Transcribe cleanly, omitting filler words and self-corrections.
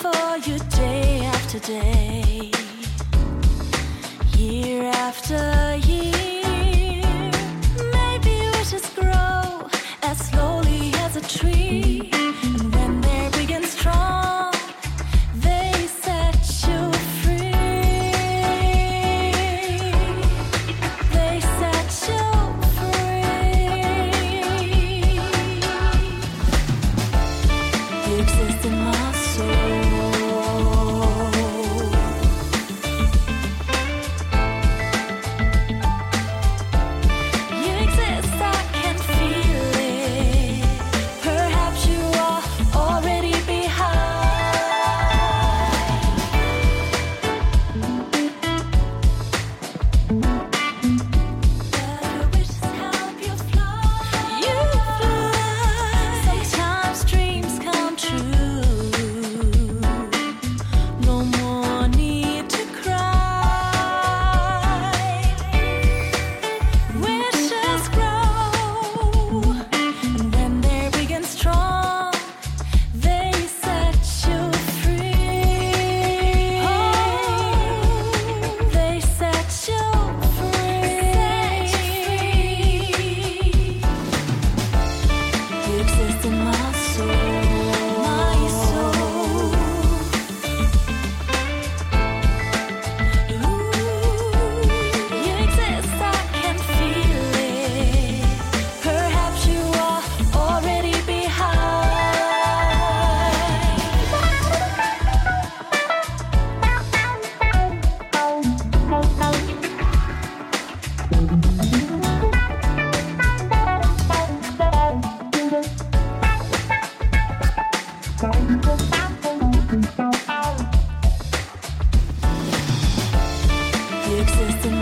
for you day after day, year after year. Maybe wishes grow as slowly as a tree, and when they're big and strong, they set you free. They set you free. You exist in my soul. You exist, I can feel it. Perhaps you are already behind. But your wishes help you fly. You fly. Sometimes dreams come true. No more need to cry. Wishes grow, and when they're big and strong, they set you free. They set you free. You exist in my soul. My soul. You exist, I can feel it. Perhaps you are already behind. You exist in